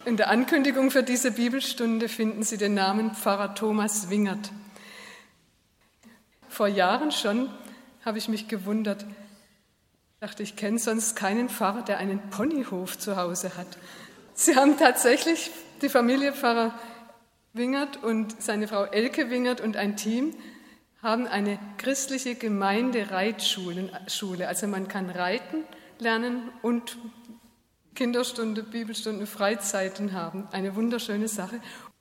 In der Ankündigung für diese Bibelstunde finden Sie den Namen Pfarrer Thomas Wingert. Vor Jahren schon habe ich mich gewundert. Ich dachte, ich kenne sonst keinen Pfarrer, der einen Ponyhof zu Hause hat. Sie haben tatsächlich, die Familie Pfarrer Wingert und seine Frau Elke Wingert und ein Team haben eine christliche Gemeindereitschule. Also man kann reiten lernen und Kinderstunde, Bibelstunde, Freizeiten haben. Eine wunderschöne Sache.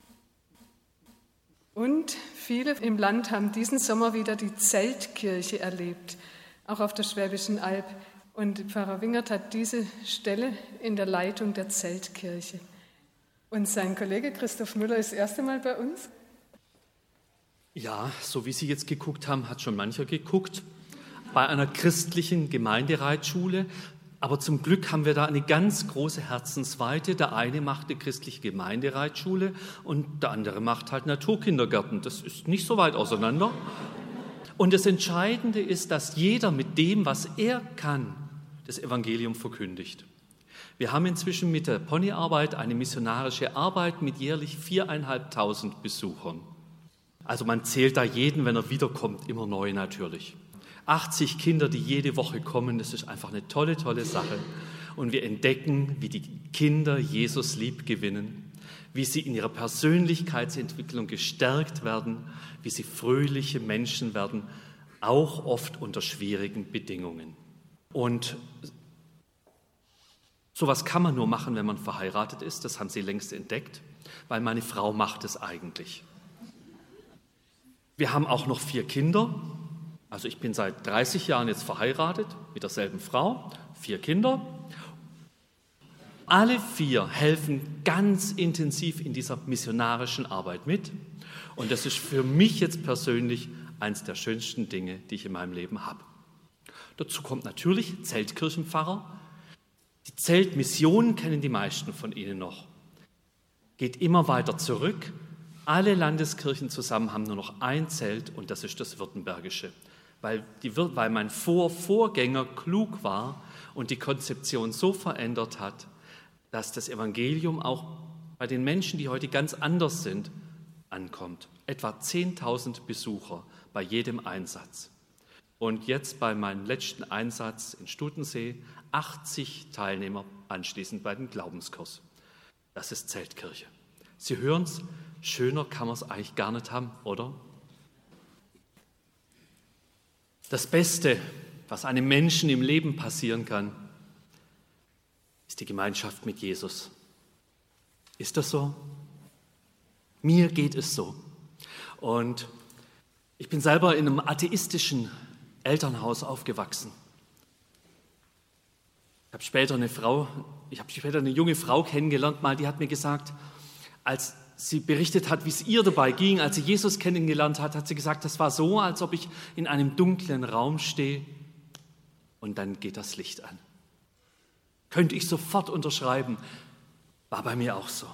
Und viele im Land haben diesen Sommer wieder die Zeltkirche erlebt, auch auf der Schwäbischen Alb. Und Pfarrer Wingert hat diese Stelle in der Leitung der Zeltkirche. Und sein Kollege Christoph Müller ist das erste Mal bei uns. Ja, so wie Sie jetzt geguckt haben, hat schon mancher geguckt. Bei einer christlichen Gemeindereitschule. Aber zum Glück haben wir da eine ganz große Herzensweite. Der eine macht eine christliche Gemeindereitschule und der andere macht halt Naturkindergärten. Das ist nicht so weit auseinander. Und das Entscheidende ist, dass jeder mit dem, was er kann, das Evangelium verkündigt. Wir haben inzwischen mit der Ponyarbeit eine missionarische Arbeit mit jährlich 4.500 Besuchern. Also man zählt da jeden, wenn er wiederkommt, immer neu natürlich. 80 Kinder, die jede Woche kommen, das ist einfach eine tolle, tolle Sache. Und wir entdecken, wie die Kinder Jesus lieb gewinnen, wie sie in ihrer Persönlichkeitsentwicklung gestärkt werden, wie sie fröhliche Menschen werden, auch oft unter schwierigen Bedingungen. Und sowas kann man nur machen, wenn man verheiratet ist, das haben sie längst entdeckt, weil meine Frau macht es eigentlich. Wir haben auch noch 4 Kinder. Also ich bin seit 30 Jahren jetzt verheiratet mit derselben Frau, 4 Kinder. Alle 4 helfen ganz intensiv in dieser missionarischen Arbeit mit. Und das ist für mich jetzt persönlich eines der schönsten Dinge, die ich in meinem Leben habe. Dazu kommt natürlich Zeltkirchenpfarrer. Die Zeltmission kennen die meisten von Ihnen noch. Geht immer weiter zurück. Alle Landeskirchen zusammen haben nur noch ein Zelt und das ist das württembergische. Weil mein Vorgänger klug war und die Konzeption so verändert hat, dass das Evangelium auch bei den Menschen, die heute ganz anders sind, ankommt. Etwa 10.000 Besucher bei jedem Einsatz. Und jetzt bei meinem letzten Einsatz in Stutensee 80 Teilnehmer anschließend bei dem Glaubenskurs. Das ist Zeltkirche. Sie hören es, schöner kann man es eigentlich gar nicht haben, oder? Das Beste, was einem Menschen im Leben passieren kann, ist die Gemeinschaft mit Jesus. Ist das so? Mir geht es so. Und ich bin selber in einem atheistischen Elternhaus aufgewachsen. Ich habe später eine junge Frau kennengelernt, die hat mir gesagt, als sie berichtet hat, wie es ihr dabei ging, als sie Jesus kennengelernt hat, hat sie gesagt, das war so, als ob ich in einem dunklen Raum stehe und dann geht das Licht an. Könnte ich sofort unterschreiben, war bei mir auch so.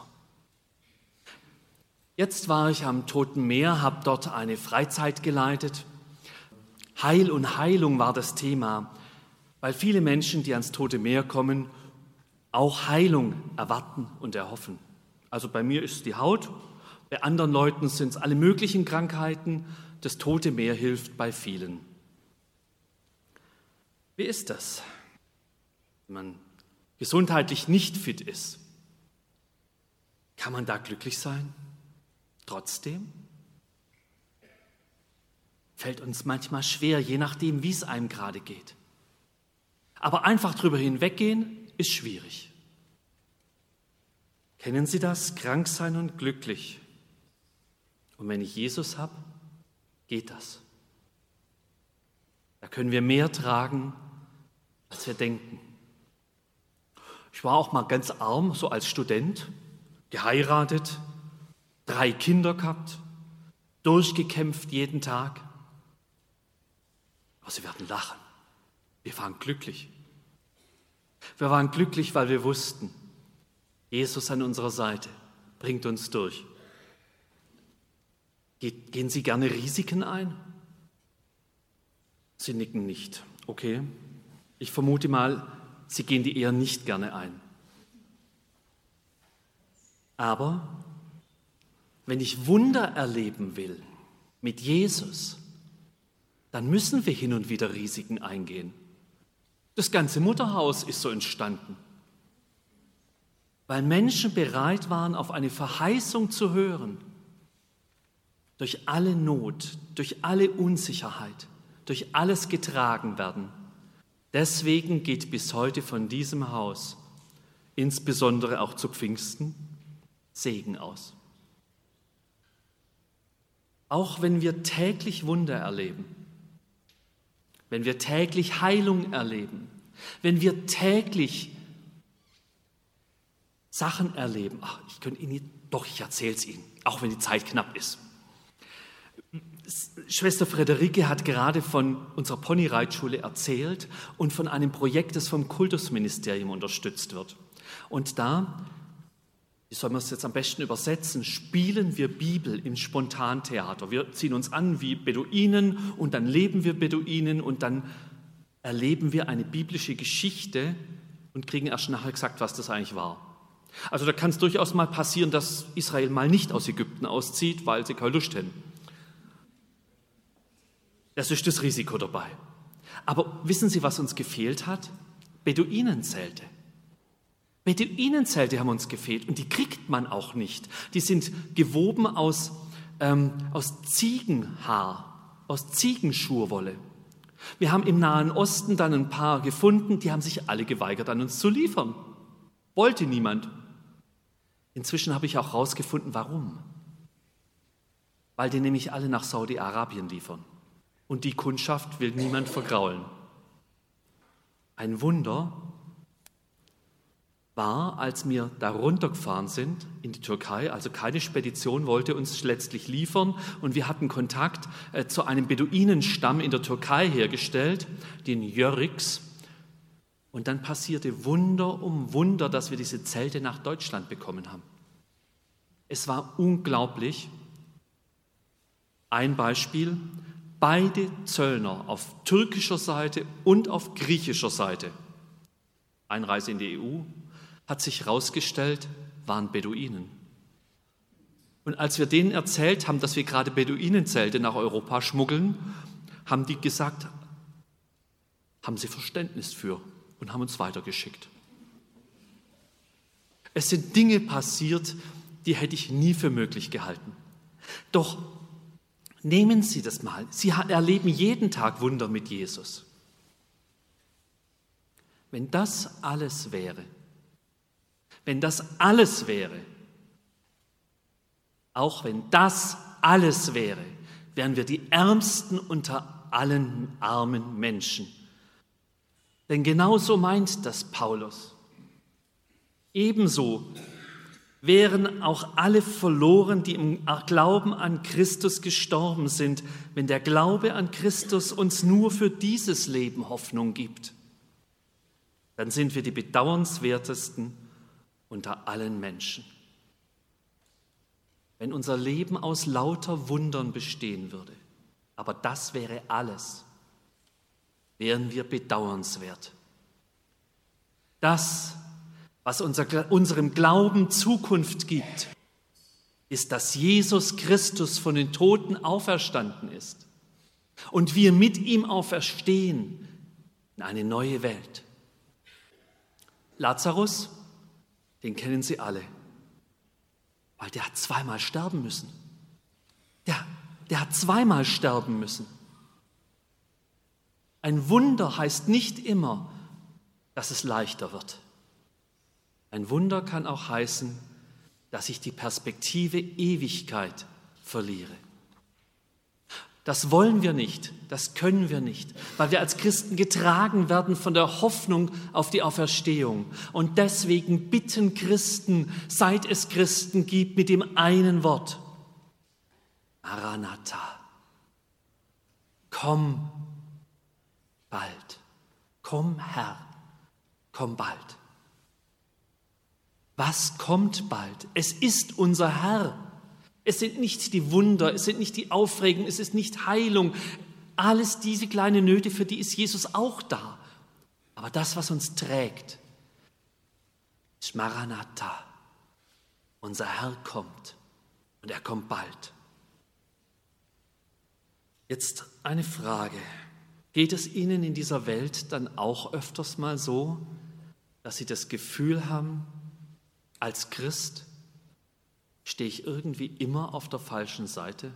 Jetzt war ich am Toten Meer, habe dort eine Freizeit geleitet. Heil und Heilung war das Thema, weil viele Menschen, die ans Tote Meer kommen, auch Heilung erwarten und erhoffen. Also bei mir ist es die Haut, bei anderen Leuten sind es alle möglichen Krankheiten. Das Tote Meer hilft bei vielen. Wie ist das, wenn man gesundheitlich nicht fit ist? Kann man da glücklich sein? Trotzdem? Fällt uns manchmal schwer, je nachdem, wie es einem gerade geht. Aber einfach drüber hinweggehen ist schwierig. Kennen Sie das? Krank sein und glücklich. Und wenn ich Jesus habe, geht das. Da können wir mehr tragen, als wir denken. Ich war auch mal ganz arm, so als Student, geheiratet, 3 Kinder gehabt, durchgekämpft jeden Tag. Aber Sie werden lachen. Wir waren glücklich. Wir waren glücklich, weil wir wussten, Jesus an unserer Seite bringt uns durch. Gehen Sie gerne Risiken ein? Sie nicken nicht. Okay, ich vermute mal, Sie gehen die eher nicht gerne ein. Aber wenn ich Wunder erleben will mit Jesus, dann müssen wir hin und wieder Risiken eingehen. Das ganze Mutterhaus ist so entstanden, weil Menschen bereit waren, auf eine Verheißung zu hören, durch alle Not, durch alle Unsicherheit, durch alles getragen werden. Deswegen geht bis heute von diesem Haus, insbesondere auch zu Pfingsten, Segen aus. Auch wenn wir täglich Wunder erleben, wenn wir täglich Heilung erleben, wenn wir täglich Sachen erleben, ich erzähle es Ihnen, auch wenn die Zeit knapp ist. Schwester Friederike hat gerade von unserer Ponyreitschule erzählt und von einem Projekt, das vom Kultusministerium unterstützt wird. Und da, wie soll man es jetzt am besten übersetzen, spielen wir Bibel im Spontantheater. Wir ziehen uns an wie Beduinen und dann leben wir Beduinen und dann erleben wir eine biblische Geschichte und kriegen erst nachher gesagt, was das eigentlich war. Also da kann es durchaus mal passieren, dass Israel mal nicht aus Ägypten auszieht, weil sie keine Lust haben. Das ist das Risiko dabei. Aber wissen Sie, was uns gefehlt hat? Beduinenzelte. Beduinenzelte haben uns gefehlt und die kriegt man auch nicht. Die sind gewoben aus Ziegenhaar, aus Ziegenschurwolle. Wir haben im Nahen Osten dann ein paar gefunden, die haben sich alle geweigert, an uns zu liefern. Wollte niemand. Inzwischen habe ich auch herausgefunden, warum. Weil die nämlich alle nach Saudi-Arabien liefern. Und die Kundschaft will niemand vergraulen. Ein Wunder war, als wir da runtergefahren sind in die Türkei, also keine Spedition wollte uns letztlich liefern und wir hatten Kontakt zu einem Beduinenstamm in der Türkei hergestellt, den Yörüks. Und dann passierte Wunder um Wunder, dass wir diese Zelte nach Deutschland bekommen haben. Es war unglaublich. Ein Beispiel: Beide Zöllner auf türkischer Seite und auf griechischer Seite, Einreise in die EU, hat sich herausgestellt, waren Beduinen. Und als wir denen erzählt haben, dass wir gerade Beduinenzelte nach Europa schmuggeln, haben die gesagt, haben sie Verständnis für und haben uns weitergeschickt. Es sind Dinge passiert, die hätte ich nie für möglich gehalten. Doch nehmen Sie das mal. Sie erleben jeden Tag Wunder mit Jesus. Wenn das alles wäre, auch wenn das alles wäre, wären wir die Ärmsten unter allen armen Menschen. Denn genauso meint das Paulus. Ebenso wären auch alle verloren, die im Glauben an Christus gestorben sind, wenn der Glaube an Christus uns nur für dieses Leben Hoffnung gibt. Dann sind wir die bedauernswertesten unter allen Menschen. Wenn unser Leben aus lauter Wundern bestehen würde, aber das wäre alles, wären wir bedauernswert. Das, was unserem Glauben Zukunft gibt, ist, dass Jesus Christus von den Toten auferstanden ist und wir mit ihm auferstehen in eine neue Welt. Lazarus, den kennen Sie alle, weil der hat zweimal sterben müssen. Der hat zweimal sterben müssen. Ein Wunder heißt nicht immer, dass es leichter wird. Ein Wunder kann auch heißen, dass ich die Perspektive Ewigkeit verliere. Das wollen wir nicht, das können wir nicht, weil wir als Christen getragen werden von der Hoffnung auf die Auferstehung. Und deswegen bitten Christen, seit es Christen gibt, mit dem einen Wort: Maranatha, komm bald, komm Herr, komm bald. Was kommt bald? Es ist unser Herr. Es sind nicht die Wunder, es sind nicht die Aufregung, es ist nicht Heilung. Alles diese kleinen Nöte, für die ist Jesus auch da. Aber das, was uns trägt, ist Maranatha. Unser Herr kommt und er kommt bald. Jetzt eine Frage. Geht es Ihnen in dieser Welt dann auch öfters mal so, dass Sie das Gefühl haben, als Christ stehe ich irgendwie immer auf der falschen Seite?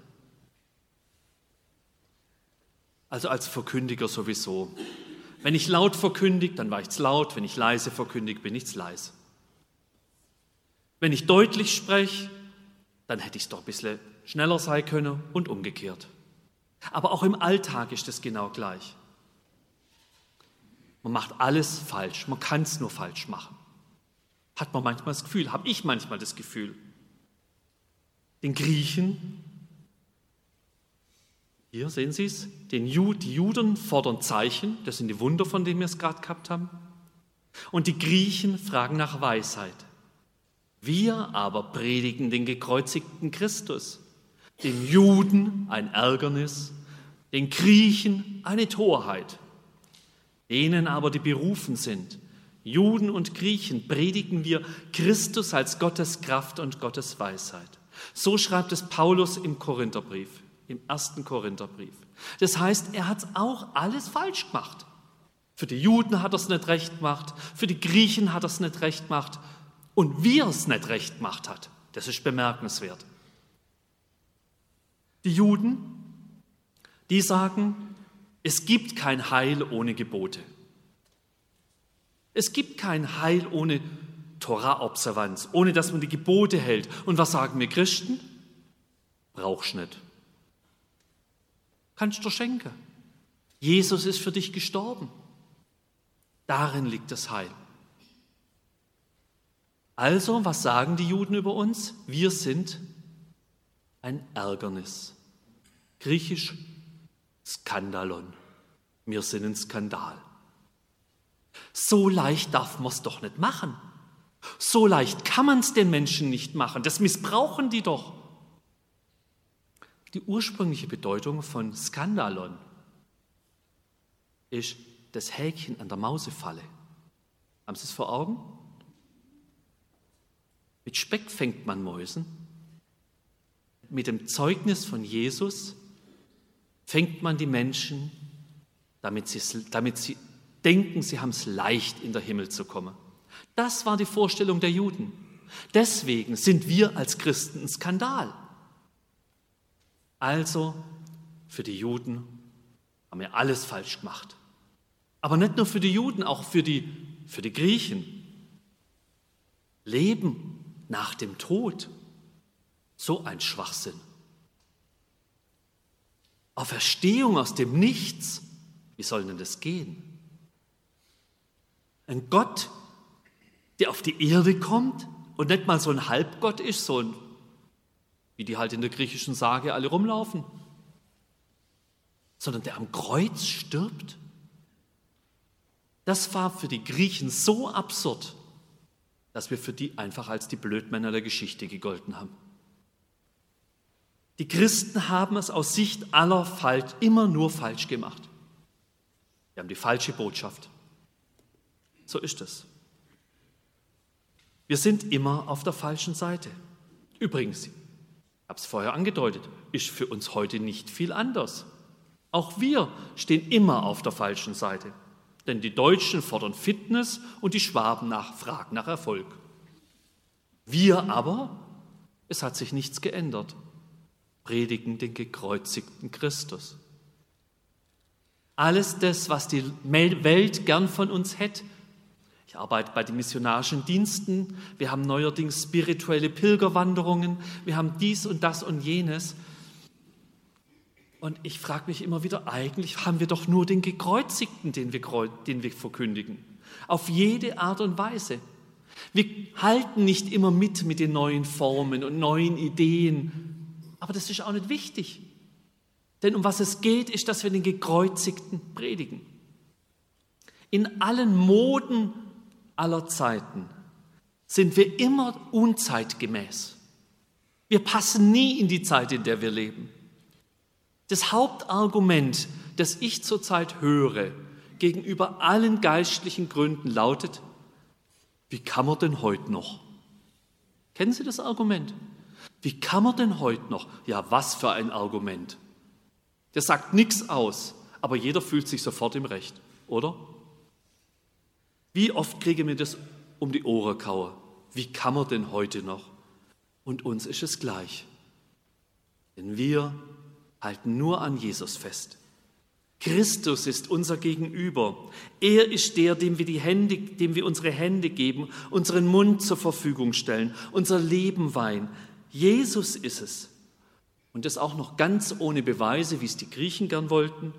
Also als Verkündiger sowieso. Wenn ich laut verkündige, dann war ich's laut. Wenn ich leise verkündige, bin ich's leise. Wenn ich deutlich spreche, dann hätte ich es doch ein bisschen schneller sein können und umgekehrt. Aber auch im Alltag ist es genau gleich. Man macht alles falsch, man kann es nur falsch machen. Hat man manchmal das Gefühl, habe ich manchmal das Gefühl. Den Griechen, hier sehen Sie es, die Juden fordern Zeichen, das sind die Wunder, von denen wir es gerade gehabt haben. Und die Griechen fragen nach Weisheit. Wir aber predigen den gekreuzigten Christus, den Juden ein Ärgernis, den Griechen eine Torheit. Denen aber, die berufen sind, Juden und Griechen, predigen wir Christus als Gottes Kraft und Gottes Weisheit. So schreibt es Paulus im Korintherbrief, im 1. Korintherbrief. Das heißt, er hat auch alles falsch gemacht. Für die Juden hat er es nicht recht gemacht, für die Griechen hat er es nicht recht gemacht und wie er es nicht recht gemacht hat, das ist bemerkenswert. Die Juden, die sagen, es gibt kein Heil ohne Gebote. Es gibt kein Heil ohne Torah-Observanz, ohne dass man die Gebote hält. Und was sagen wir Christen? Brauchst nicht. Kannst du dir schenken. Jesus ist für dich gestorben. Darin liegt das Heil. Also, was sagen die Juden über uns? Wir sind ein Ärgernis. Griechisch Skandalon. Wir sind ein Skandal. So leicht darf man es doch nicht machen. So leicht kann man es den Menschen nicht machen. Das missbrauchen die doch. Die ursprüngliche Bedeutung von Skandalon ist das Häkchen an der Mausefalle. Haben Sie es vor Augen? Mit Speck fängt man Mäusen. Mit dem Zeugnis von Jesus fängt man die Menschen, damit sie denken, sie haben es leicht, in den Himmel zu kommen. Das war die Vorstellung der Juden. Deswegen sind wir als Christen ein Skandal. Also, für die Juden haben wir alles falsch gemacht. Aber nicht nur für die Juden, auch für die Griechen. Leben nach dem Tod, so ein Schwachsinn. Auferstehung aus dem Nichts, wie soll denn das gehen? Ein Gott, der auf die Erde kommt und nicht mal so ein Halbgott ist, so ein, wie die halt in der griechischen Sage alle rumlaufen, sondern der am Kreuz stirbt. Das war für die Griechen so absurd, dass wir für die einfach als die Blödmänner der Geschichte gegolten haben. Die Christen haben es aus Sicht aller immer nur falsch gemacht. Wir haben die falsche Botschaft. So ist es. Wir sind immer auf der falschen Seite. Übrigens, ich habe es vorher angedeutet, ist für uns heute nicht viel anders. Auch wir stehen immer auf der falschen Seite. Denn die Deutschen fordern Fitness und die Schwaben fragen nach Erfolg. Wir aber, es hat sich nichts geändert, predigen den gekreuzigten Christus. Alles das, was die Welt gern von uns hätte. Ich arbeite bei den missionarischen Diensten, wir haben neuerdings spirituelle Pilgerwanderungen, wir haben dies und das und jenes. Und ich frage mich immer wieder, eigentlich haben wir doch nur den Gekreuzigten, den wir verkündigen. Auf jede Art und Weise. Wir halten nicht immer mit den neuen Formen und neuen Ideen. Aber das ist auch nicht wichtig. Denn um was es geht, ist, dass wir den Gekreuzigten predigen. In allen Moden aller Zeiten sind wir immer unzeitgemäß. Wir passen nie in die Zeit, in der wir leben. Das Hauptargument, das ich zurzeit höre, gegenüber allen geistlichen Gründen lautet, wie kann man denn heute noch? Kennen Sie das Argument? Wie kann man denn heute noch? Ja, was für ein Argument. Der sagt nichts aus, aber jeder fühlt sich sofort im Recht, oder? Wie oft kriegen wir das um die Ohren kauen? Wie kann man denn heute noch? Und uns ist es gleich. Denn wir halten nur an Jesus fest. Christus ist unser Gegenüber. Er ist der, dem wir unsere Hände geben, unseren Mund zur Verfügung stellen, unser Leben weihen. Jesus ist es. Und das auch noch ganz ohne Beweise, wie es die Griechen gern wollten.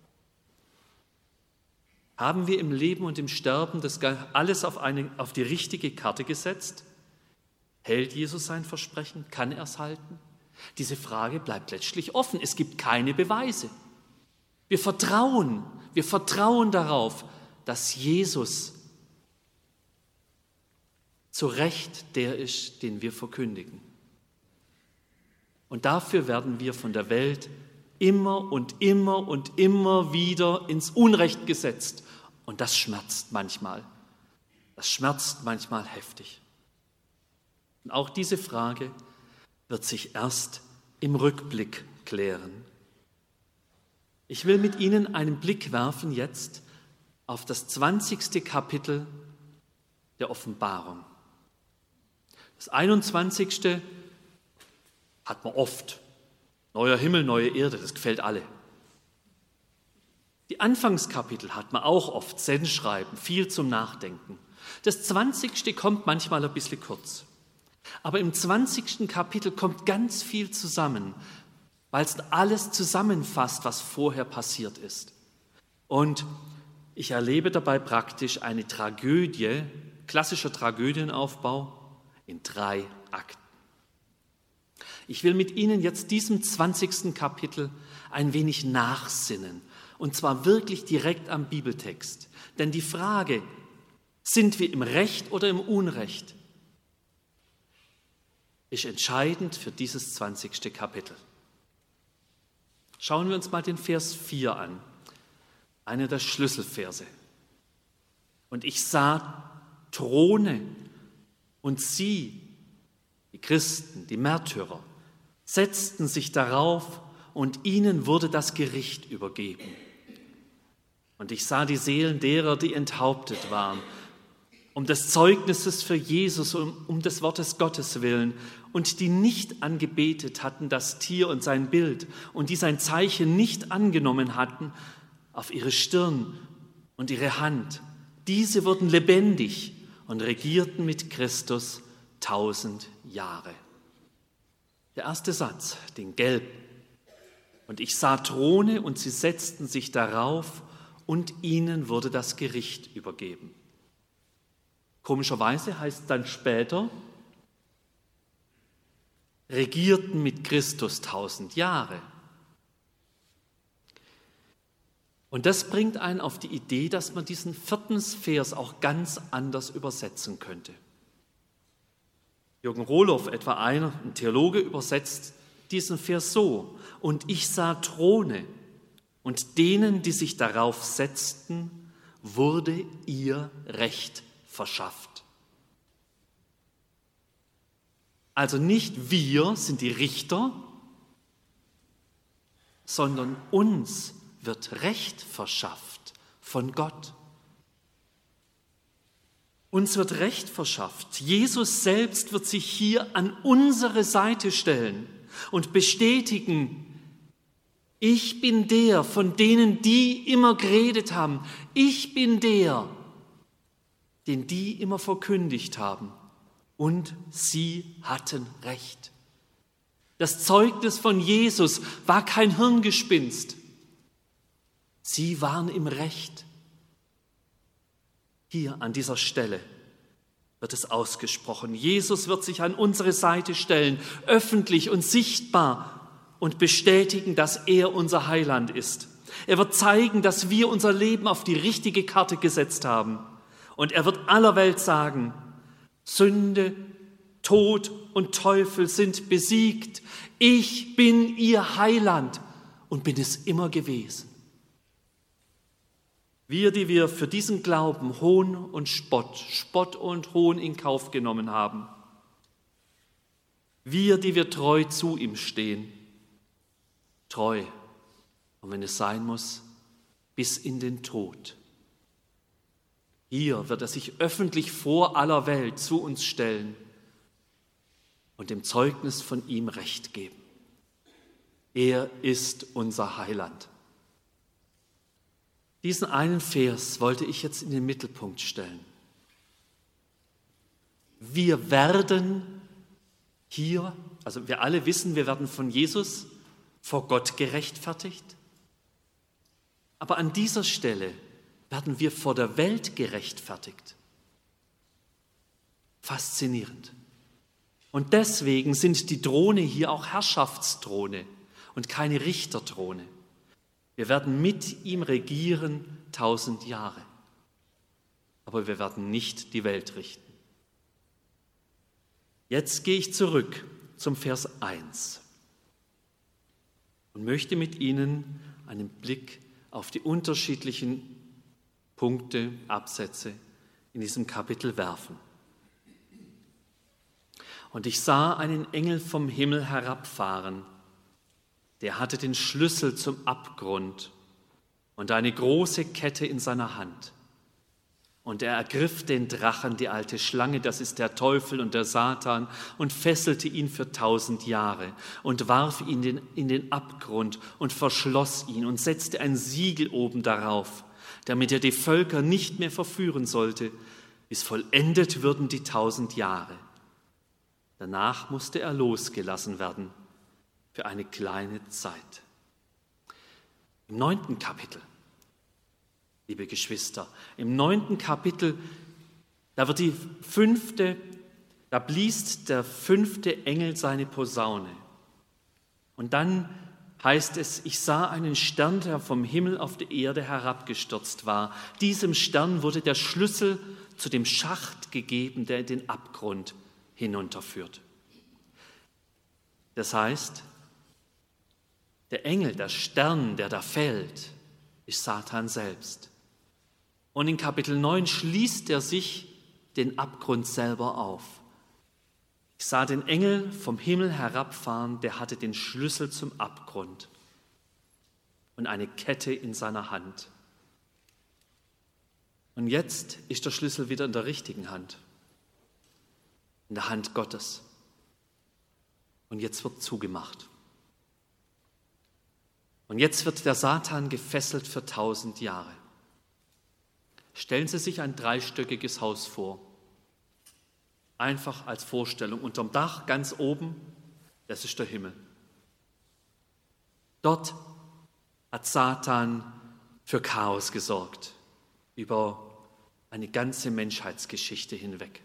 Haben wir im Leben und im Sterben das alles auf die richtige Karte gesetzt? Hält Jesus sein Versprechen? Kann er es halten? Diese Frage bleibt letztlich offen. Es gibt keine Beweise. Wir vertrauen darauf, dass Jesus zu Recht der ist, den wir verkündigen. Und dafür werden wir von der Welt immer und immer und immer wieder ins Unrecht gesetzt. Und das schmerzt manchmal. Das schmerzt manchmal heftig. Und auch diese Frage wird sich erst im Rückblick klären. Ich will mit Ihnen einen Blick werfen jetzt auf das 20. Kapitel der Offenbarung. Das 21. hat man oft. Neuer Himmel, neue Erde, das gefällt alle. Die Anfangskapitel hat man auch oft, Sendschreiben, viel zum Nachdenken. Das 20. kommt manchmal ein bisschen kurz. Aber im 20. Kapitel kommt ganz viel zusammen, weil es alles zusammenfasst, was vorher passiert ist. Und ich erlebe dabei praktisch eine Tragödie, klassischer Tragödienaufbau in 3 Akten. Ich will mit Ihnen jetzt diesem 20. Kapitel ein wenig nachsinnen, und zwar wirklich direkt am Bibeltext. Denn die Frage, sind wir im Recht oder im Unrecht, ist entscheidend für dieses 20. Kapitel. Schauen wir uns mal den Vers 4 an, einer der Schlüsselverse. Und ich sah Throne und sie, die Christen, die Märtyrer, setzten sich darauf und ihnen wurde das Gericht übergeben. Und ich sah die Seelen derer, die enthauptet waren, um des Zeugnisses für Jesus, um des Wortes Gottes willen, und die nicht angebetet hatten das Tier und sein Bild und die sein Zeichen nicht angenommen hatten auf ihre Stirn und ihre Hand. Diese wurden lebendig und regierten mit Christus 1000 Jahre. Der erste Satz, den gelben. Und ich sah Throne und sie setzten sich darauf und ihnen wurde das Gericht übergeben. Komischerweise heißt es dann später, regierten mit Christus 1000 Jahre. Und das bringt einen auf die Idee, dass man diesen 4. Vers auch ganz anders übersetzen könnte. Jürgen Rohloff, etwa ein Theologe, übersetzt diesen Vers so: Und ich sah Throne, und denen, die sich darauf setzten, wurde ihr Recht verschafft. Also nicht wir sind die Richter, sondern uns wird Recht verschafft von Gott. Uns wird Recht verschafft. Jesus selbst wird sich hier an unsere Seite stellen und bestätigen: Ich bin der, von denen die immer geredet haben. Ich bin der, den die immer verkündigt haben. Und sie hatten Recht. Das Zeugnis von Jesus war kein Hirngespinst. Sie waren im Recht. Hier an dieser Stelle wird es ausgesprochen. Jesus wird sich an unsere Seite stellen, öffentlich und sichtbar, und bestätigen, dass er unser Heiland ist. Er wird zeigen, dass wir unser Leben auf die richtige Karte gesetzt haben. Und er wird aller Welt sagen: Sünde, Tod und Teufel sind besiegt. Ich bin ihr Heiland und bin es immer gewesen. Wir, die wir für diesen Glauben Hohn und Spott und Hohn in Kauf genommen haben, Wir, die wir treu zu ihm stehen, treu, und wenn es sein muss, bis in den Tod. Hier wird er sich öffentlich vor aller Welt zu uns stellen und dem Zeugnis von ihm Recht geben. Er ist unser Heiland. Diesen einen Vers wollte ich jetzt in den Mittelpunkt stellen. Wir werden hier, also wir alle wissen, wir werden von Jesus vor Gott gerechtfertigt. Aber an dieser Stelle werden wir vor der Welt gerechtfertigt. Faszinierend. Und deswegen sind die Throne hier auch Herrschaftsthrone und keine Richterthrone. Wir werden mit ihm regieren 1000 Jahre. Aber wir werden nicht die Welt richten. Jetzt gehe ich zurück zum Vers 1 und möchte mit Ihnen einen Blick auf die unterschiedlichen Punkte, Absätze in diesem Kapitel werfen. Und ich sah einen Engel vom Himmel herabfahren, der hatte den Schlüssel zum Abgrund und eine große Kette in seiner Hand. Und er ergriff den Drachen, die alte Schlange, das ist der Teufel und der Satan, und fesselte ihn für 1000 Jahre und warf ihn in den Abgrund und verschloss ihn und setzte ein Siegel oben darauf, damit er die Völker nicht mehr verführen sollte, bis vollendet würden die 1000 Jahre. Danach musste er losgelassen werden für eine kleine Zeit. Im 9. Kapitel, liebe Geschwister, im 9. Kapitel, da blies der 5. Engel seine Posaune. Und dann heißt es, ich sah einen Stern, der vom Himmel auf die Erde herabgestürzt war. Diesem Stern wurde der Schlüssel zu dem Schacht gegeben, der in den Abgrund hinunterführt. Das heißt, der Engel, der Stern, der da fällt, ist Satan selbst. Und in Kapitel 9 schließt er sich den Abgrund selber auf. Ich sah den Engel vom Himmel herabfahren, der hatte den Schlüssel zum Abgrund und eine Kette in seiner Hand. Und jetzt ist der Schlüssel wieder in der richtigen Hand, in der Hand Gottes. Und jetzt wird zugemacht. Und jetzt wird der Satan gefesselt für 1000 Jahre. Stellen Sie sich ein dreistöckiges Haus vor. Einfach als Vorstellung. Unterm Dach, ganz oben, das ist der Himmel. Dort hat Satan für Chaos gesorgt, über eine ganze Menschheitsgeschichte hinweg.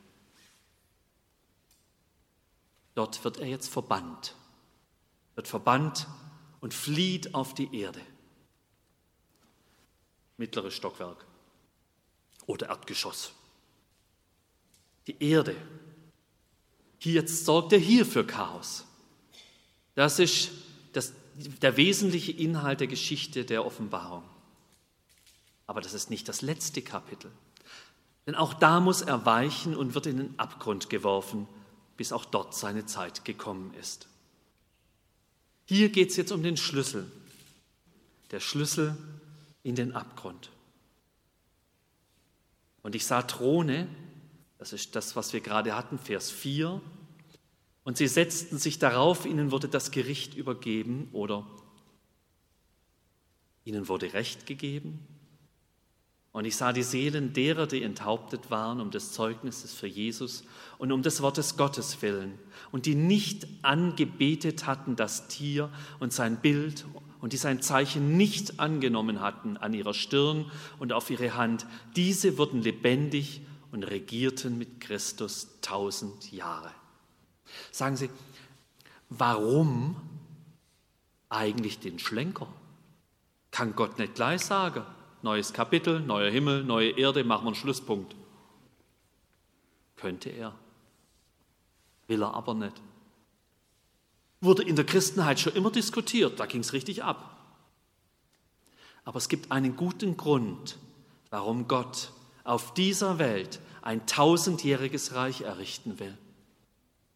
Dort wird er jetzt verbannt und flieht auf die Erde. Mittleres Stockwerk oder Erdgeschoss. Die Erde. Jetzt sorgt er hier für Chaos. Das ist der wesentliche Inhalt der Geschichte der Offenbarung. Aber das ist nicht das letzte Kapitel. Denn auch da muss er weichen und wird in den Abgrund geworfen, bis auch dort seine Zeit gekommen ist. Hier geht es jetzt um den Schlüssel. Der Schlüssel in den Abgrund. Und ich sah Throne, das ist das, was wir gerade hatten, Vers 4. Und sie setzten sich darauf, ihnen wurde das Gericht übergeben oder ihnen wurde Recht gegeben. Und ich sah die Seelen derer, die enthauptet waren, um des Zeugnisses für Jesus und um des Wortes Gottes willen und die nicht angebetet hatten das Tier und sein Bild und die sein Zeichen nicht angenommen hatten an ihrer Stirn und auf ihre Hand. Diese wurden lebendig und regierten mit Christus 1000 Jahre. Sagen Sie, warum eigentlich den Schlenker? Kann Gott nicht gleich sagen? Neues Kapitel, neuer Himmel, neue Erde, machen wir einen Schlusspunkt. Könnte er. Will er aber nicht. Wurde in der Christenheit schon immer diskutiert, da ging es richtig ab. Aber es gibt einen guten Grund, warum Gott auf dieser Welt ein 1000-jähriges Reich errichten will.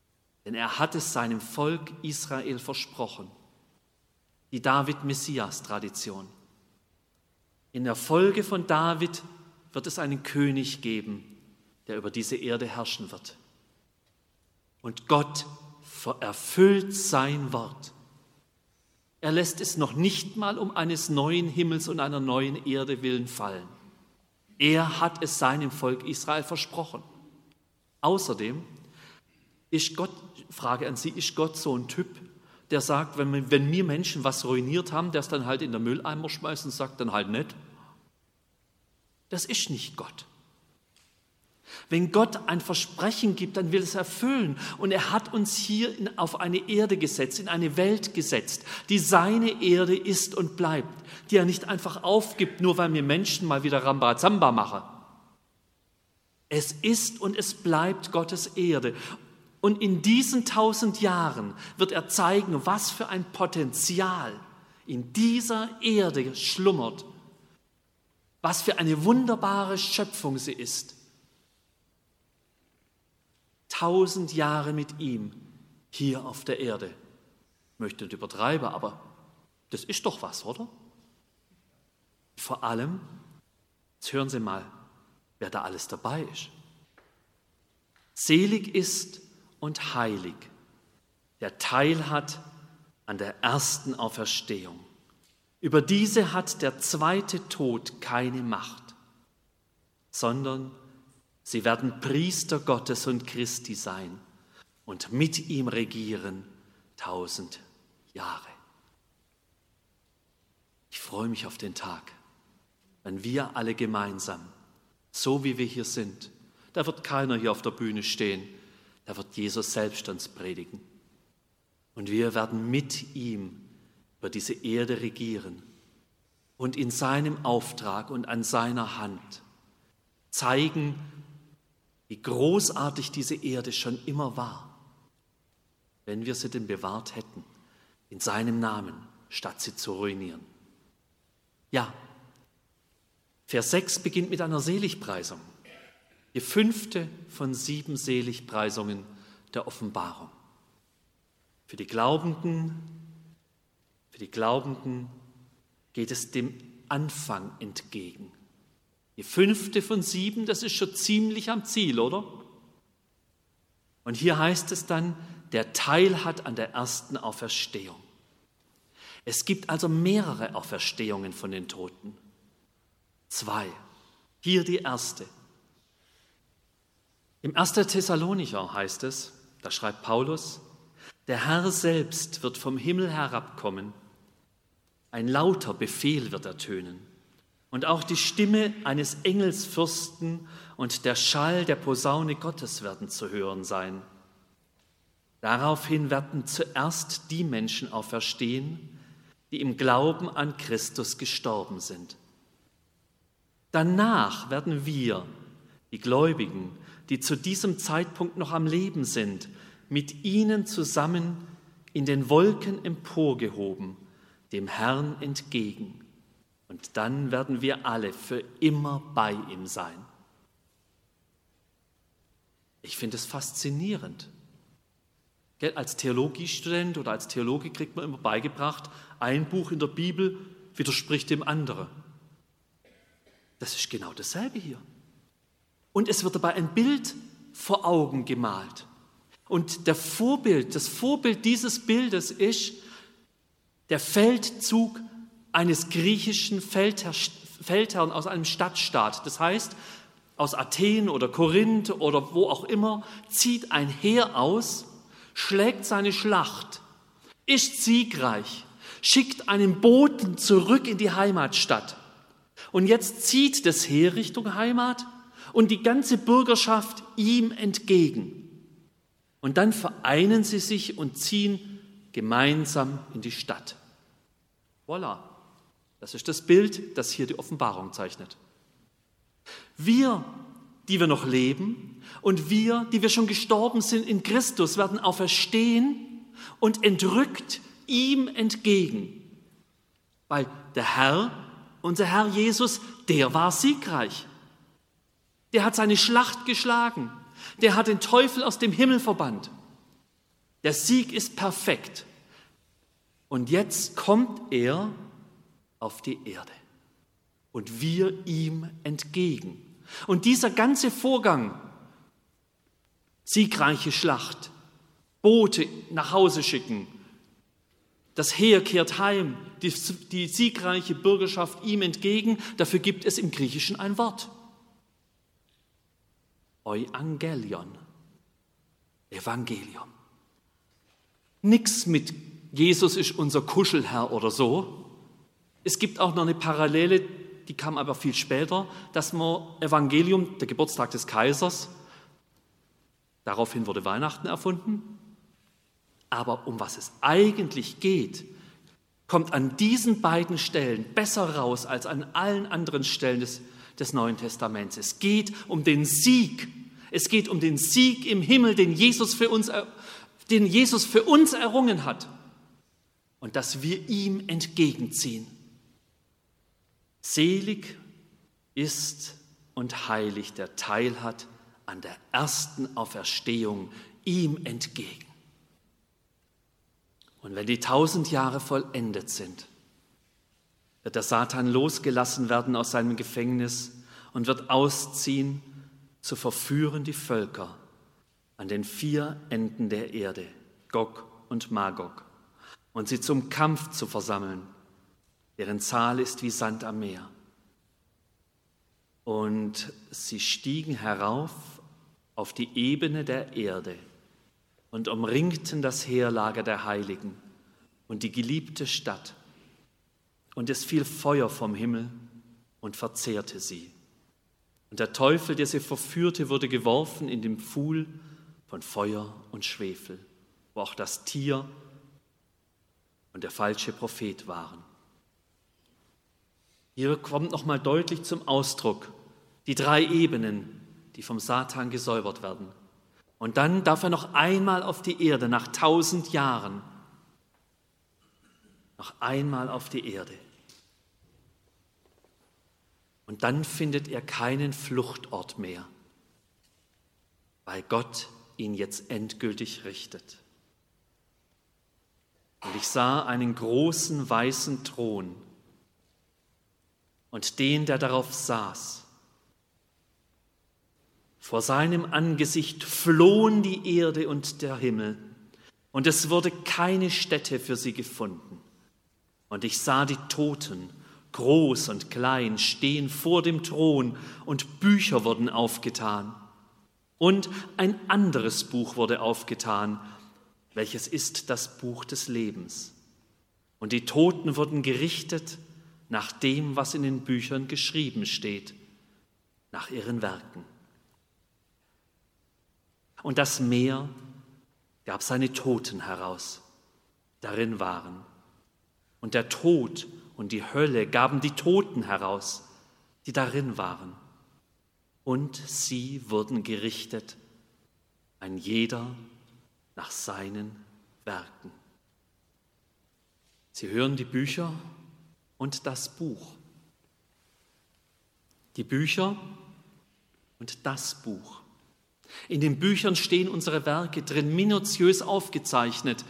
denn er hat es seinem Volk Israel versprochen. Die David-Messias-Tradition. In der Folge von David wird es einen König geben, der über diese Erde herrschen wird. Und Gott erfüllt sein Wort. Er lässt es noch nicht mal um eines neuen Himmels und einer neuen Erde willen fallen. Er hat es seinem Volk Israel versprochen. Außerdem ist Gott, Frage an Sie, ist Gott so ein Typ, der sagt, wenn wir Menschen was ruiniert haben, der es dann halt in den Mülleimer schmeißt und sagt dann halt nicht? Das ist nicht Gott. Wenn Gott ein Versprechen gibt, dann will es erfüllen. Und er hat uns hier auf eine Erde gesetzt, in eine Welt gesetzt, die seine Erde ist und bleibt, die er nicht einfach aufgibt, nur weil wir Menschen mal wieder Rambazamba machen. Es ist und es bleibt Gottes Erde. Und in diesen 1000 Jahren wird er zeigen, was für ein Potenzial in dieser Erde schlummert, was für eine wunderbare Schöpfung sie ist. 1000 Jahre mit ihm hier auf der Erde. Ich möchte nicht übertreiben, aber das ist doch was, oder? Vor allem, jetzt hören Sie mal, wer da alles dabei ist. Selig ist und heilig, der Teil hat an der ersten Auferstehung. Über diese hat der zweite Tod keine Macht, sondern sie werden Priester Gottes und Christi sein und mit ihm regieren 1000 Jahre. Ich freue mich auf den Tag, wenn wir alle gemeinsam, so wie wir hier sind, da wird keiner hier auf der Bühne stehen, da wird Jesus selbst uns predigen. Und wir werden mit ihm über diese Erde regieren und in seinem Auftrag und an seiner Hand zeigen, wie großartig diese Erde schon immer war, wenn wir sie denn bewahrt hätten, in seinem Namen, statt sie zu ruinieren. Ja, Vers 6 beginnt mit einer Seligpreisung. Die 5. von 7 Seligpreisungen der Offenbarung. Für die Glaubenden geht es dem Anfang entgegen. Die 5. von 7, das ist schon ziemlich am Ziel, oder? Und hier heißt es dann, der Teil hat an der ersten Auferstehung. Es gibt also mehrere Auferstehungen von den Toten. 2. Hier die erste. Im 1. Thessalonicher heißt es, da schreibt Paulus, der Herr selbst wird vom Himmel herabkommen, ein lauter Befehl wird ertönen und auch die Stimme eines Engelsfürsten und der Schall der Posaune Gottes werden zu hören sein. Daraufhin werden zuerst die Menschen auferstehen, die im Glauben an Christus gestorben sind. Danach werden wir, die Gläubigen, die zu diesem Zeitpunkt noch am Leben sind, mit ihnen zusammen in den Wolken emporgehoben, dem Herrn entgegen. Und dann werden wir alle für immer bei ihm sein. Ich finde es faszinierend. Als Theologiestudent oder als Theologe kriegt man immer beigebracht, ein Buch in der Bibel widerspricht dem anderen. Das ist genau dasselbe hier. Und es wird dabei ein Bild vor Augen gemalt. Und das Vorbild dieses Bildes ist der Feldzug eines griechischen Feldherrn aus einem Stadtstaat. Das heißt, aus Athen oder Korinth oder wo auch immer, zieht ein Heer aus, schlägt seine Schlacht, ist siegreich, schickt einen Boten zurück in die Heimatstadt. Und jetzt zieht das Heer Richtung Heimat und die ganze Bürgerschaft ihm entgegen. Und dann vereinen sie sich und ziehen gemeinsam in die Stadt. Voilà, das ist das Bild, das hier die Offenbarung zeichnet. Wir, die wir noch leben, und wir, die wir schon gestorben sind in Christus, werden auferstehen und entrückt ihm entgegen. Weil der Herr, unser Herr Jesus, der war siegreich. Der hat seine Schlacht geschlagen. Der hat den Teufel aus dem Himmel verbannt. Der Sieg ist perfekt. Und jetzt kommt er auf die Erde und wir ihm entgegen. Und dieser ganze Vorgang, siegreiche Schlacht, Bote nach Hause schicken, das Heer kehrt heim, die siegreiche Bürgerschaft ihm entgegen, dafür gibt es im Griechischen ein Wort. Euangelion, Evangelium. Nichts mit Jesus ist unser Kuschelherr oder so. Es gibt auch noch eine Parallele, die kam aber viel später, dass man Evangelium, der Geburtstag des Kaisers, daraufhin wurde Weihnachten erfunden. Aber um was es eigentlich geht, kommt an diesen beiden Stellen besser raus als an allen anderen Stellen des Neuen Testaments. Es geht um den Sieg. Es geht um den Sieg im Himmel, den Jesus für uns errungen hat. Und dass wir ihm entgegenziehen. Selig ist und heilig, der teilhat an der ersten Auferstehung ihm entgegen. Und wenn die 1000 Jahre vollendet sind, wird der Satan losgelassen werden aus seinem Gefängnis und wird ausziehen, zu verführen die Völker an den 4 Enden der Erde, Gog und Magog, und sie zum Kampf zu versammeln, deren Zahl ist wie Sand am Meer. Und sie stiegen herauf auf die Ebene der Erde und umringten das Heerlager der Heiligen und die geliebte Stadt. Und es fiel Feuer vom Himmel und verzehrte sie. Und der Teufel, der sie verführte, wurde geworfen in den Pfuhl von Feuer und Schwefel, wo auch das Tier und der falsche Prophet waren. Hier kommt nochmal deutlich zum Ausdruck die 3 Ebenen, die vom Satan gesäubert werden. Und dann darf er noch einmal auf die Erde, nach 1000 Jahren, noch einmal auf die Erde. Und dann findet er keinen Fluchtort mehr, weil Gott ihn jetzt endgültig richtet. Und ich sah einen großen weißen Thron und den, der darauf saß. Vor seinem Angesicht flohen die Erde und der Himmel, und es wurde keine Stätte für sie gefunden. Und ich sah die Toten, groß und klein, stehen vor dem Thron, und Bücher wurden aufgetan. Und ein anderes Buch wurde aufgetan, welches ist das Buch des Lebens. Und die Toten wurden gerichtet nach dem, was in den Büchern geschrieben steht, nach ihren Werken. Und das Meer gab seine Toten heraus, darin waren. Und der Tod und die Hölle gaben die Toten heraus, die darin waren. Und sie wurden gerichtet, ein jeder nach seinen Werken. Sie hören die Bücher und das Buch. Die Bücher und das Buch. In den Büchern stehen unsere Werke drin, minutiös aufgezeichnet.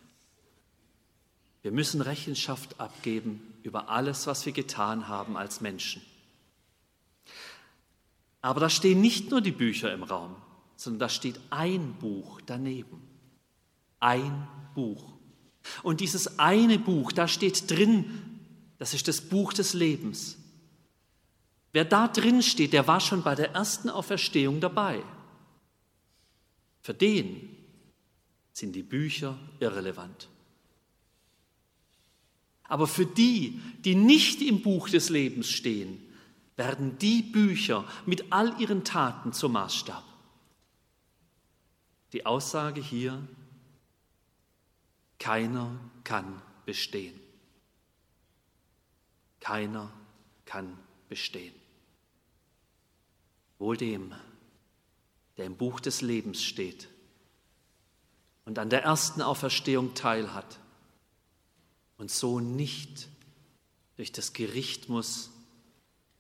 Wir müssen Rechenschaft abgeben über alles, was wir getan haben als Menschen. Aber da stehen nicht nur die Bücher im Raum, sondern da steht ein Buch daneben. Ein Buch. Und dieses eine Buch, da steht drin, das ist das Buch des Lebens. Wer da drin steht, der war schon bei der ersten Auferstehung dabei. Für den sind die Bücher irrelevant. Aber für die, die nicht im Buch des Lebens stehen, werden die Bücher mit all ihren Taten zum Maßstab. Die Aussage hier: Keiner kann bestehen. Keiner kann bestehen. Wohl dem, der im Buch des Lebens steht und an der ersten Auferstehung teilhat und so nicht durch das Gericht muss,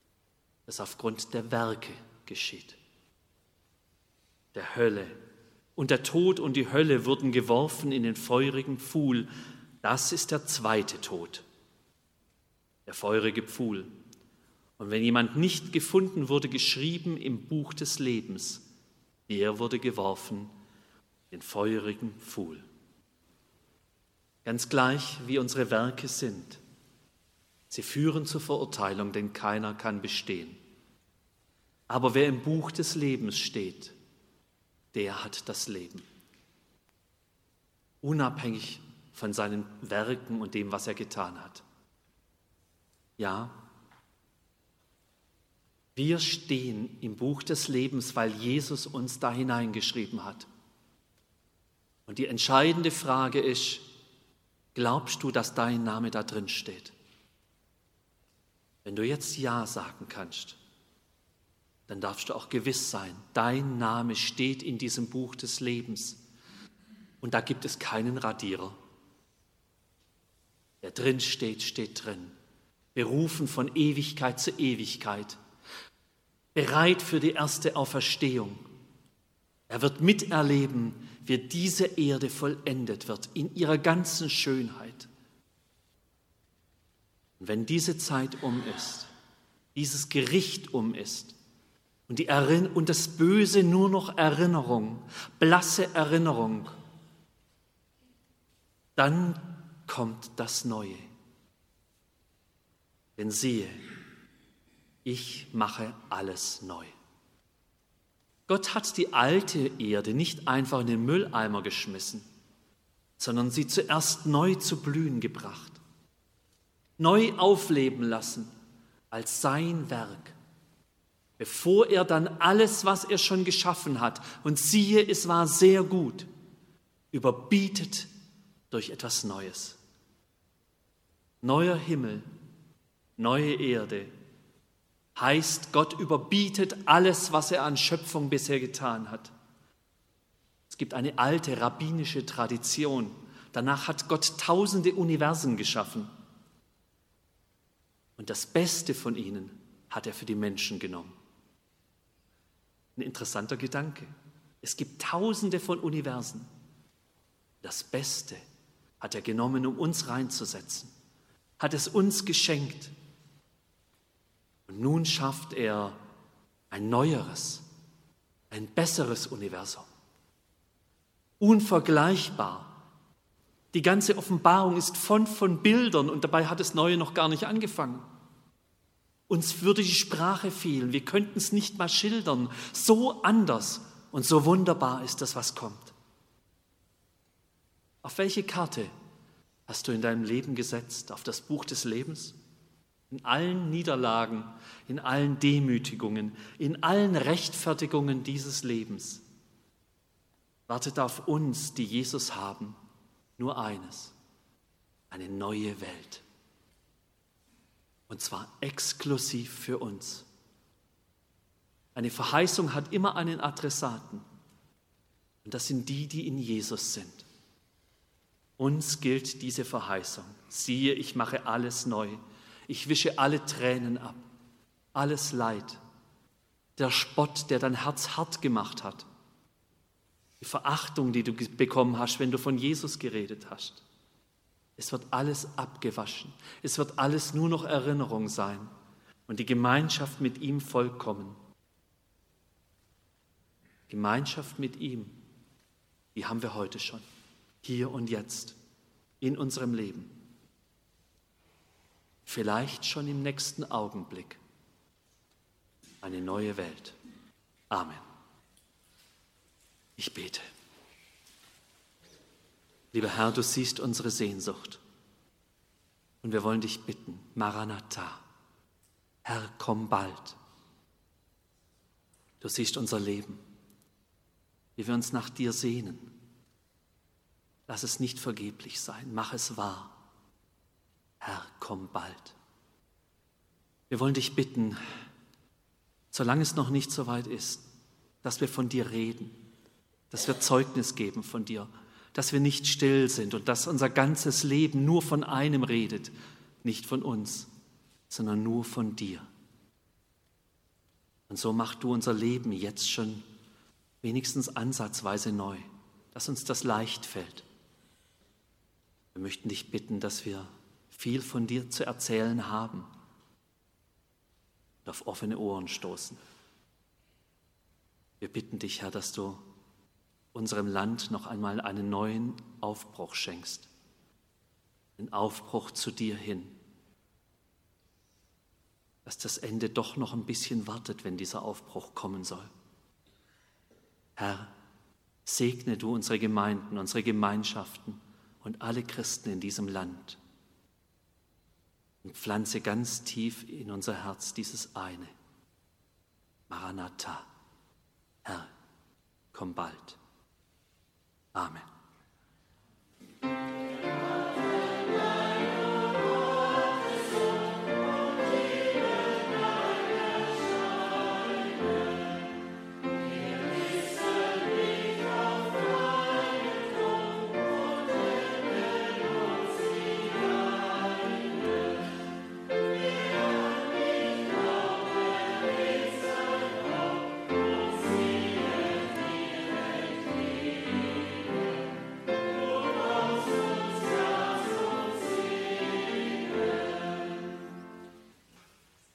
das aufgrund der Werke geschieht, der Hölle und der Tod und die Hölle wurden geworfen in den feurigen Pfuhl. Das ist der zweite Tod, der feurige Pfuhl. Und wenn jemand nicht gefunden wurde, geschrieben im Buch des Lebens, der wurde geworfen in den feurigen Pfuhl. Ganz gleich, wie unsere Werke sind. Sie führen zur Verurteilung, denn keiner kann bestehen. Aber wer im Buch des Lebens steht, der hat das Leben. Unabhängig von seinen Werken und dem, was er getan hat. Ja, wir stehen im Buch des Lebens, weil Jesus uns da hineingeschrieben hat. Und die entscheidende Frage ist, glaubst du, dass dein Name da drin steht? Wenn du jetzt Ja sagen kannst, dann darfst du auch gewiss sein, dein Name steht in diesem Buch des Lebens. Und da gibt es keinen Radierer. Der drin steht, steht drin. Berufen von Ewigkeit zu Ewigkeit. Bereit für die erste Auferstehung. Er wird miterleben, wie diese Erde vollendet wird, in ihrer ganzen Schönheit. Und wenn diese Zeit um ist, dieses Gericht um ist, und das Böse nur noch Erinnerung, blasse Erinnerung, dann kommt das Neue. Denn siehe, ich mache alles neu. Gott hat die alte Erde nicht einfach in den Mülleimer geschmissen, sondern sie zuerst neu zu blühen gebracht, neu aufleben lassen als sein Werk, bevor er dann alles, was er schon geschaffen hat, und siehe, es war sehr gut, überbietet durch etwas Neues. Neuer Himmel, neue Erde, heißt, Gott überbietet alles, was er an Schöpfung bisher getan hat. Es gibt eine alte rabbinische Tradition. Danach hat Gott tausende Universen geschaffen. Und das Beste von ihnen hat er für die Menschen genommen. Ein interessanter Gedanke. Es gibt tausende von Universen. Das Beste hat er genommen, um uns reinzusetzen. Hat es uns geschenkt. Und nun schafft er ein neueres, ein besseres Universum. Unvergleichbar. Die ganze Offenbarung ist von Bildern und dabei hat das Neue noch gar nicht angefangen. Uns würde die Sprache fehlen, wir könnten es nicht mal schildern. So anders und so wunderbar ist das, was kommt. Auf welche Karte hast du in deinem Leben gesetzt? Auf das Buch des Lebens? In allen Niederlagen, in allen Demütigungen, in allen Rechtfertigungen dieses Lebens wartet auf uns, die Jesus haben, nur eines: eine neue Welt. Und zwar exklusiv für uns. Eine Verheißung hat immer einen Adressaten. Und das sind die, die in Jesus sind. Uns gilt diese Verheißung. Siehe, ich mache alles neu. Ich wische alle Tränen ab, alles Leid. Der Spott, der dein Herz hart gemacht hat. Die Verachtung, die du bekommen hast, wenn du von Jesus geredet hast. Es wird alles abgewaschen. Es wird alles nur noch Erinnerung sein und die Gemeinschaft mit ihm vollkommen. Gemeinschaft mit ihm, die haben wir heute schon, hier und jetzt, in unserem Leben. Vielleicht schon im nächsten Augenblick. Eine neue Welt. Amen. Ich bete. Lieber Herr, du siehst unsere Sehnsucht und wir wollen dich bitten, Maranatha, Herr, komm bald. Du siehst unser Leben, wie wir uns nach dir sehnen. Lass es nicht vergeblich sein, mach es wahr. Herr, komm bald. Wir wollen dich bitten, solange es noch nicht so weit ist, dass wir von dir reden, dass wir Zeugnis geben von dir, dass wir nicht still sind und dass unser ganzes Leben nur von einem redet, nicht von uns, sondern nur von dir. Und so mach du unser Leben jetzt schon wenigstens ansatzweise neu, dass uns das leicht fällt. Wir möchten dich bitten, dass wir viel von dir zu erzählen haben und auf offene Ohren stoßen. Wir bitten dich, Herr, dass du unserem Land noch einmal einen neuen Aufbruch schenkst, einen Aufbruch zu dir hin, dass das Ende doch noch ein bisschen wartet, wenn dieser Aufbruch kommen soll. Herr, segne du unsere Gemeinden, unsere Gemeinschaften und alle Christen in diesem Land und pflanze ganz tief in unser Herz dieses eine: Maranatha, Herr, komm bald. Amen.